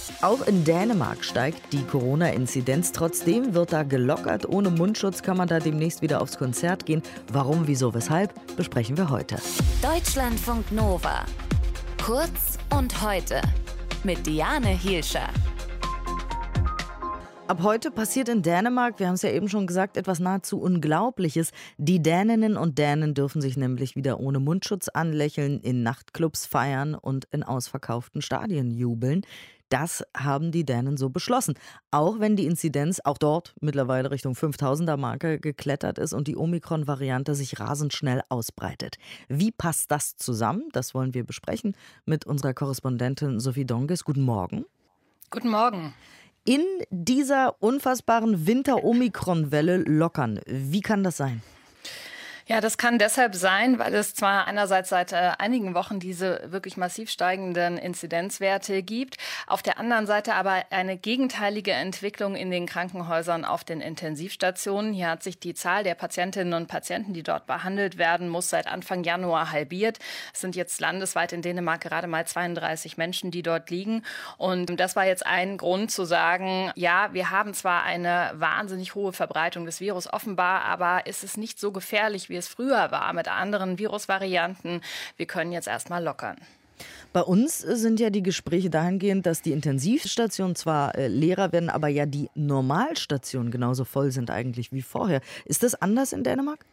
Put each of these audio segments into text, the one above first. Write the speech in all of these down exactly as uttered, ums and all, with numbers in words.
Auch in Dänemark steigt die Corona-Inzidenz. Trotzdem wird da gelockert. Ohne Mundschutz kann man da demnächst wieder aufs Konzert gehen. Warum, wieso, weshalb, besprechen wir heute. Deutschlandfunk Nova. Kurz und heute. Mit Diane Hielscher. Ab heute passiert in Dänemark, wir haben es ja eben schon gesagt, etwas nahezu Unglaubliches. Die Däninnen und Dänen dürfen sich nämlich wieder ohne Mundschutz anlächeln, in Nachtclubs feiern und in ausverkauften Stadien jubeln. Das haben die Dänen so beschlossen. Auch wenn die Inzidenz auch dort mittlerweile Richtung fünftausender-Marke geklettert ist und die Omikron-Variante sich rasend schnell ausbreitet. Wie passt das zusammen? Das wollen wir besprechen mit unserer Korrespondentin Sophie Donges. Guten Morgen. Guten Morgen. In dieser unfassbaren Winter-Omikron-Welle lockern. Wie kann das sein? Ja, das kann deshalb sein, weil es zwar einerseits seit äh, einigen Wochen diese wirklich massiv steigenden Inzidenzwerte gibt, auf der anderen Seite aber eine gegenteilige Entwicklung in den Krankenhäusern auf den Intensivstationen. Hier hat sich die Zahl der Patientinnen und Patienten, die dort behandelt werden, muss seit Anfang Januar halbiert. Es sind jetzt landesweit in Dänemark gerade mal zweiunddreißig Menschen, die dort liegen. Und das war jetzt ein Grund zu sagen, ja, wir haben zwar eine wahnsinnig hohe Verbreitung des Virus offenbar, aber es ist nicht so gefährlich, wie es früher war mit anderen Virusvarianten. Wir können jetzt erstmal lockern. Bei uns sind ja die Gespräche dahingehend, dass die Intensivstationen zwar äh, leerer werden, aber ja die Normalstationen genauso voll sind eigentlich wie vorher. Ist das anders in Dänemark?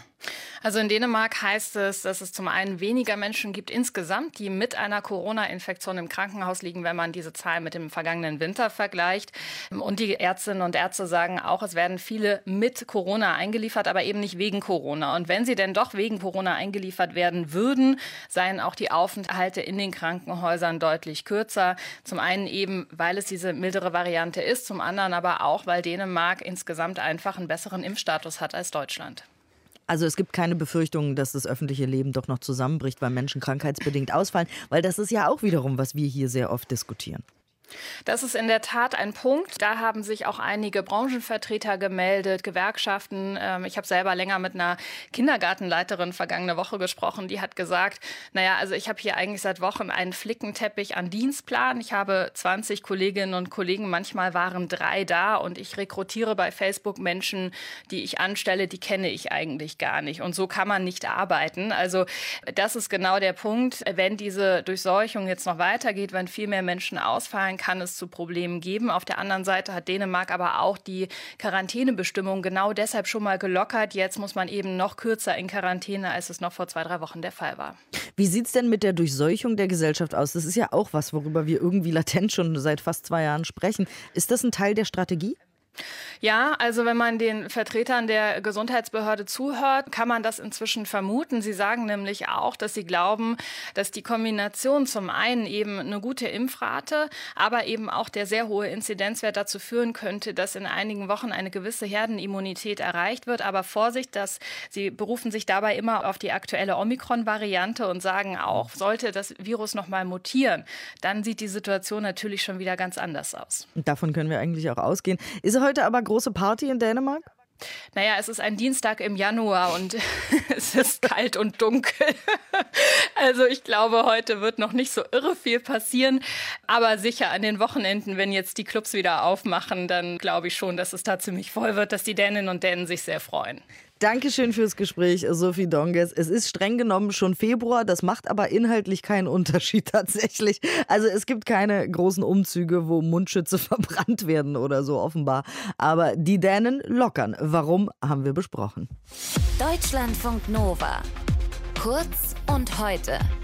Also in Dänemark heißt es, dass es zum einen weniger Menschen gibt insgesamt, die mit einer Corona-Infektion im Krankenhaus liegen, wenn man diese Zahl mit dem vergangenen Winter vergleicht. Und die Ärztinnen und Ärzte sagen auch, es werden viele mit Corona eingeliefert, aber eben nicht wegen Corona. Und wenn sie denn doch wegen Corona eingeliefert werden würden, seien auch die Aufenthalte in den Krankenhäusern deutlich kürzer. Zum einen eben, weil es diese mildere Variante ist, zum anderen aber auch, weil Dänemark insgesamt einfach einen besseren Impfstatus hat als Deutschland. Also es gibt keine Befürchtungen, dass das öffentliche Leben doch noch zusammenbricht, weil Menschen krankheitsbedingt ausfallen, weil das ist ja auch wiederum, was wir hier sehr oft diskutieren. Das ist in der Tat ein Punkt. Da haben sich auch einige Branchenvertreter gemeldet, Gewerkschaften. Ich habe selber länger mit einer Kindergartenleiterin vergangene Woche gesprochen. Die hat gesagt, naja, also ich habe hier eigentlich seit Wochen einen Flickenteppich an Dienstplan. Ich habe zwanzig Kolleginnen und Kollegen, manchmal waren drei da und ich rekrutiere bei Facebook Menschen, die ich anstelle, die kenne ich eigentlich gar nicht. Und so kann man nicht arbeiten. Also das ist genau der Punkt. Wenn diese Durchseuchung jetzt noch weitergeht, wenn viel mehr Menschen ausfallen, kann es zu Problemen geben. Auf der anderen Seite hat Dänemark aber auch die Quarantänebestimmung genau deshalb schon mal gelockert. Jetzt muss man eben noch kürzer in Quarantäne, als es noch vor zwei, drei Wochen der Fall war. Wie sieht es denn mit der Durchseuchung der Gesellschaft aus? Das ist ja auch was, worüber wir irgendwie latent schon seit fast zwei Jahren sprechen. Ist das ein Teil der Strategie? Ja, also wenn man den Vertretern der Gesundheitsbehörde zuhört, kann man das inzwischen vermuten. Sie sagen nämlich auch, dass sie glauben, dass die Kombination zum einen eben eine gute Impfrate, aber eben auch der sehr hohe Inzidenzwert dazu führen könnte, dass in einigen Wochen eine gewisse Herdenimmunität erreicht wird. Aber Vorsicht, dass sie berufen sich dabei immer auf die aktuelle Omikron-Variante und sagen auch, sollte das Virus noch mal mutieren, dann sieht die Situation natürlich schon wieder ganz anders aus. Und davon können wir eigentlich auch ausgehen. Ist heute aber große Party in Dänemark? Naja, es ist ein Dienstag im Januar und es ist kalt und dunkel. Also ich glaube, heute wird noch nicht so irre viel passieren. Aber sicher an den Wochenenden, wenn jetzt die Clubs wieder aufmachen, dann glaube ich schon, dass es da ziemlich voll wird, dass die Däninnen und Dänen sich sehr freuen. Dankeschön fürs Gespräch, Sophie Donges. Es ist streng genommen schon Februar, das macht aber inhaltlich keinen Unterschied tatsächlich. Also es gibt keine großen Umzüge, wo Mundschütze verbrannt werden oder so offenbar. Aber die Dänen lockern. Warum, haben wir besprochen. Deutschlandfunk Nova. Kurz und heute.